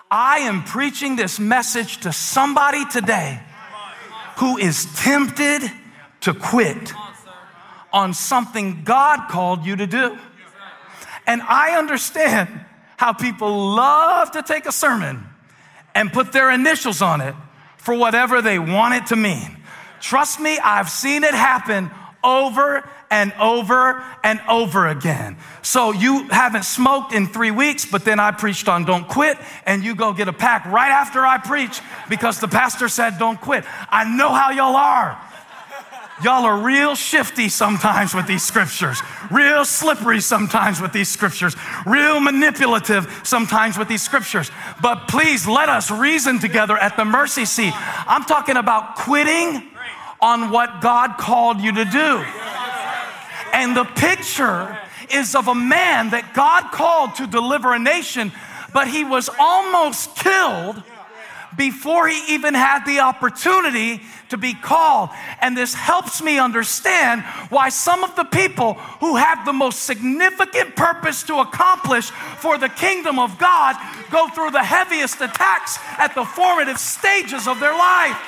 I am preaching this message to somebody today who is tempted to quit on something God called you to do. And I understand how people love to take a sermon and put their initials on it for whatever they want it to mean. Trust me, I've seen it happen over and over and over again. So you haven't smoked in 3 weeks, but then I preached on don't quit, and you go get a pack right after I preach because the pastor said don't quit. I know how y'all are. Y'all are real shifty sometimes with these scriptures, real slippery sometimes with these scriptures, real manipulative sometimes with these scriptures. But please let us reason together at the mercy seat. I'm talking about quitting on what God called you to do. And the picture is of a man that God called to deliver a nation, but he was almost killed before he even had the opportunity to be called. And this helps me understand why some of the people who have the most significant purpose to accomplish for the kingdom of God go through the heaviest attacks at the formative stages of their life.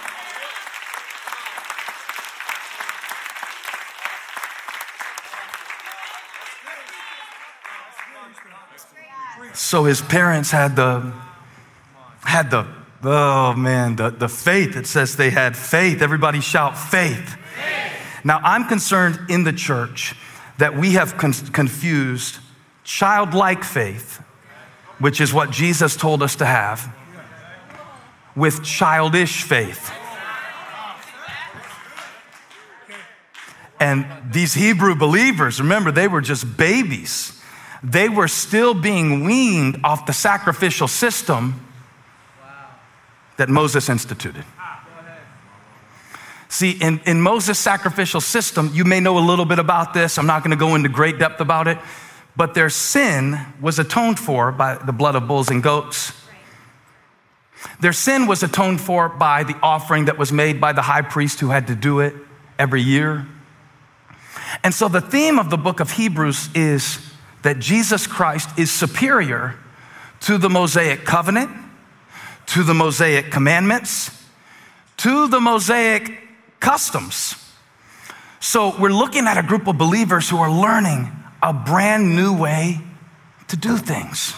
So his parents had the faith. It says they had faith. Everybody shout faith. Now I'm concerned in the church that we have confused childlike faith, which is what Jesus told us to have, with childish faith. And these Hebrew believers, remember, they were just babies. They were still being weaned off the sacrificial system that Moses instituted. See, in Moses' sacrificial system, you may know a little bit about this. I'm not going to go into great depth about it, but their sin was atoned for by the blood of bulls and goats. Their sin was atoned for by the offering that was made by the high priest who had to do it every year. And so the theme of the book of Hebrews is that Jesus Christ is superior to the Mosaic covenant, to the Mosaic commandments, to the Mosaic customs. So we're looking at a group of believers who are learning a brand new way to do things.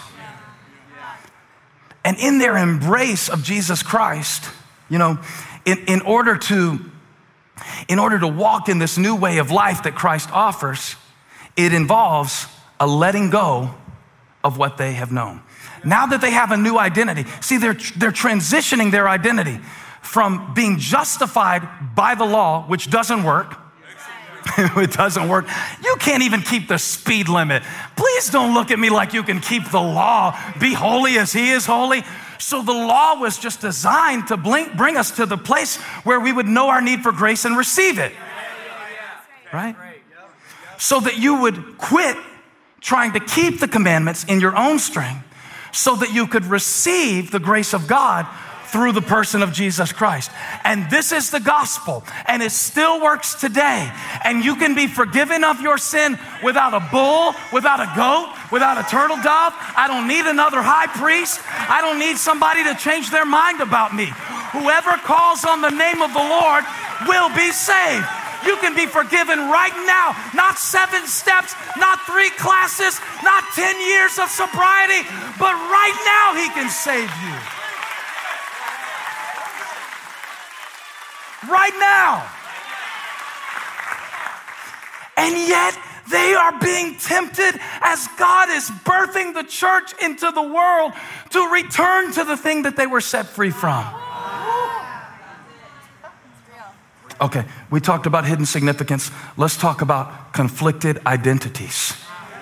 And in their embrace of Jesus Christ, you know, in order to walk in this new way of life that Christ offers, it involves a letting go of what they have known. Now that they have a new identity, see, they're transitioning their identity from being justified by the law, which doesn't work. It doesn't work. You can't even keep the speed limit. Please don't look at me like you can keep the law. Be holy as he is holy. So the law was just designed to bring us to the place where we would know our need for grace and receive it. Right? So that you would quit trying to keep the commandments in your own strength so that you could receive the grace of God through the person of Jesus Christ. And this is the gospel, and it still works today. And you can be forgiven of your sin without a bull, without a goat, without a turtle dove. I don't need another high priest. I don't need somebody to change their mind about me. Whoever calls on the name of the Lord will be saved. You can be forgiven right now. Not 7 steps, not 3 classes, not 10 years of sobriety, but right now he can save you. Right now. And yet they are being tempted as God is birthing the church into the world to return to the thing that they were set free from. Okay, we talked about hidden significance. Let's talk about conflicted identities.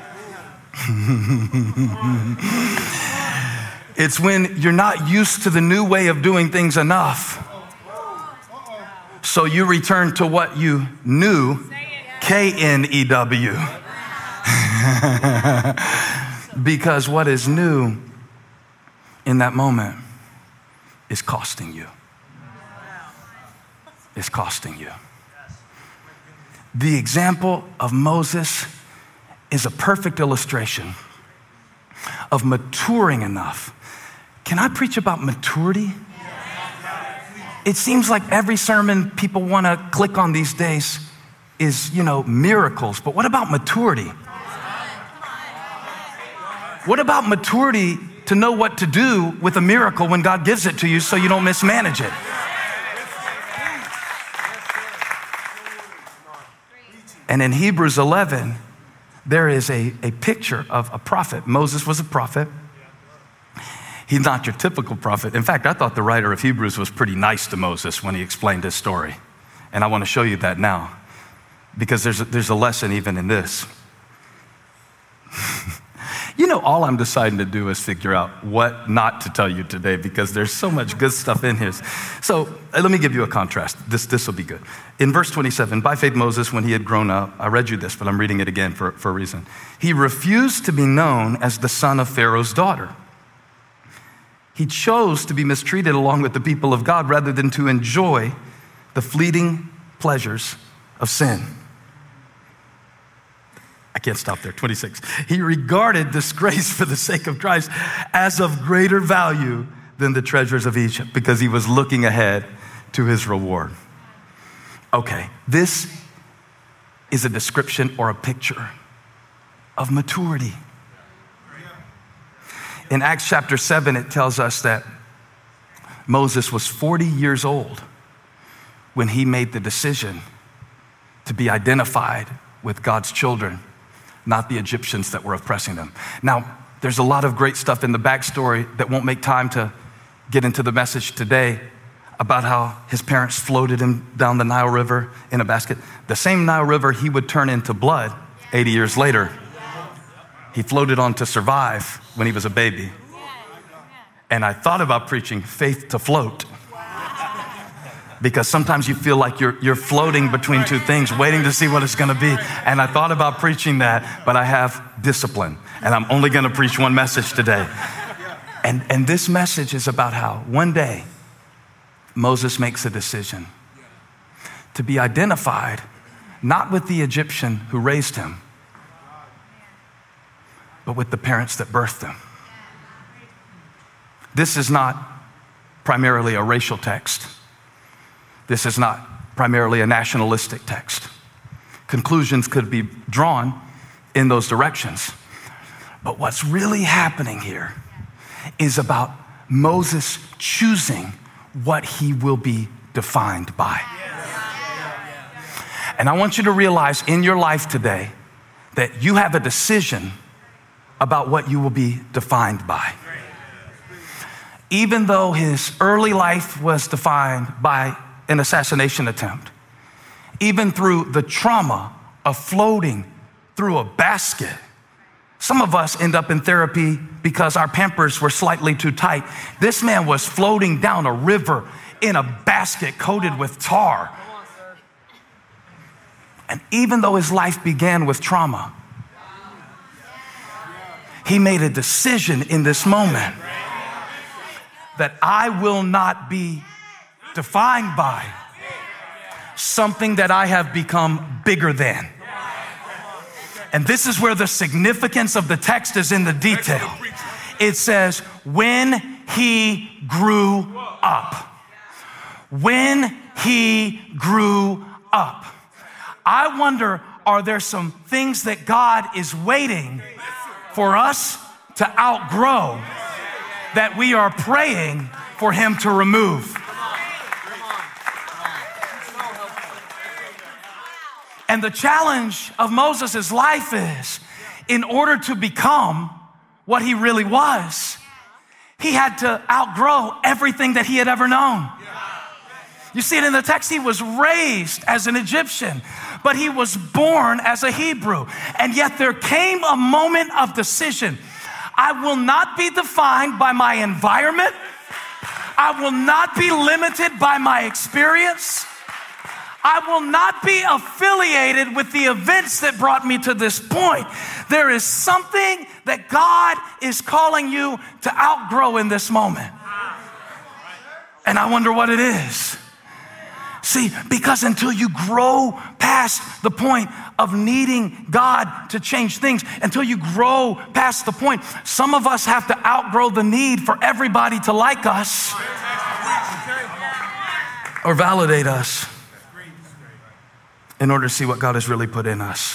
It's when you're not used to the new way of doing things enough. So you return to what you knew, K-N-E-W. Because what is new in that moment is costing you. Is costing you. The example of Moses is a perfect illustration of maturing enough. Can I preach about maturity? It seems like every sermon people want to click on these days is, miracles. But what about maturity? What about maturity to know what to do with a miracle when God gives it to you so you don't mismanage it? And in Hebrews 11, there is a picture of a prophet. Moses was a prophet. He's not your typical prophet. In fact, I thought the writer of Hebrews was pretty nice to Moses when he explained his story. And I want to show you that now, because there's a lesson even in this. All I'm deciding to do is figure out what not to tell you today, because there's so much good stuff in here. So let me give you a contrast. This will be good. In verse 27, by faith Moses, when he had grown up, I read you this, but I'm reading it again for a reason. He refused to be known as the son of Pharaoh's daughter. He chose to be mistreated along with the people of God rather than to enjoy the fleeting pleasures of sin. I can't stop there. 26. He regarded disgrace for the sake of Christ as of greater value than the treasures of Egypt, because he was looking ahead to his reward. Okay, this is a description or a picture of maturity. In Acts chapter 7, it tells us that Moses was 40 years old when he made the decision to be identified with God's children, not the Egyptians that were oppressing them. Now, there's a lot of great stuff in the backstory that won't make time to get into the message today about how his parents floated him down the Nile River in a basket. The same Nile River he would turn into blood 80 years later. He floated on to survive when he was a baby. And I thought about preaching faith to float, because sometimes you feel like you're floating between two things, waiting to see what it's going to be. And I thought about preaching that, but I have discipline, and I'm only going to preach one message today. And this message is about how one day Moses makes a decision to be identified not with the Egyptian who raised him, but with the parents that birthed him. This is not primarily a racial text. This is not primarily a nationalistic text. Conclusions could be drawn in those directions. But what's really happening here is about Moses choosing what he will be defined by. And I want you to realize in your life today that you have a decision about what you will be defined by. Even though his early life was defined by an assassination attempt, even through the trauma of floating through a basket. Some of us end up in therapy because our Pampers were slightly too tight. This man was floating down a river in a basket coated with tar. And even though his life began with trauma, he made a decision in this moment that I will not be defined by something that I have become bigger than. And this is where the significance of the text is in the detail. It says, when he grew up. When he grew up. I wonder, are there some things that God is waiting for us to outgrow that we are praying for him to remove? And the challenge of Moses' life is, in order to become what he really was, he had to outgrow everything that he had ever known. You see it in the text. He was raised as an Egyptian, but he was born as a Hebrew. And yet there came a moment of decision. I will not be defined by my environment. I will not be limited by my experience. I will not be affiliated with the events that brought me to this point. There is something that God is calling you to outgrow in this moment. And I wonder what it is. See, because until you grow past the point of needing God to change things, until you grow past the point, some of us have to outgrow the need for everybody to like us or validate us in order to see what God has really put in us.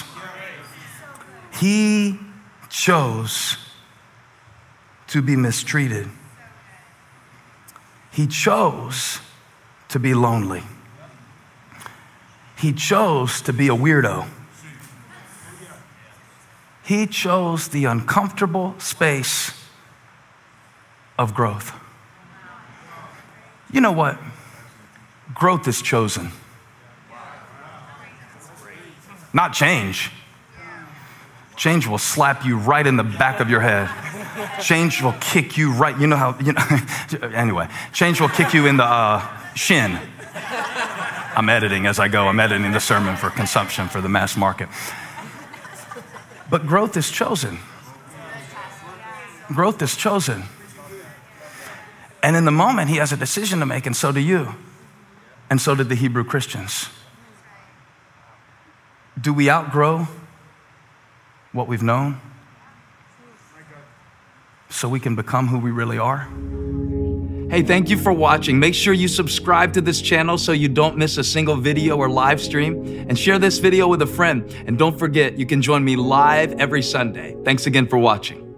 He chose to be mistreated. He chose to be lonely. He chose to be a weirdo. He chose the uncomfortable space of growth. You know what? Growth is chosen, not change. Change will slap you right in the back of your head. Change will kick you right, anyway, change will kick you in the shin. I'm editing as I go. I'm editing the sermon for consumption for the mass market. But growth is chosen. Growth is chosen. And in the moment, he has a decision to make, and so do you. And so did the Hebrew Christians. Do we outgrow what we've known so we can become who we really are? Hey, thank you for watching. Make sure you subscribe to this channel so you don't miss a single video or live stream, and share this video with a friend. And don't forget, you can join me live every Sunday. Thanks again for watching.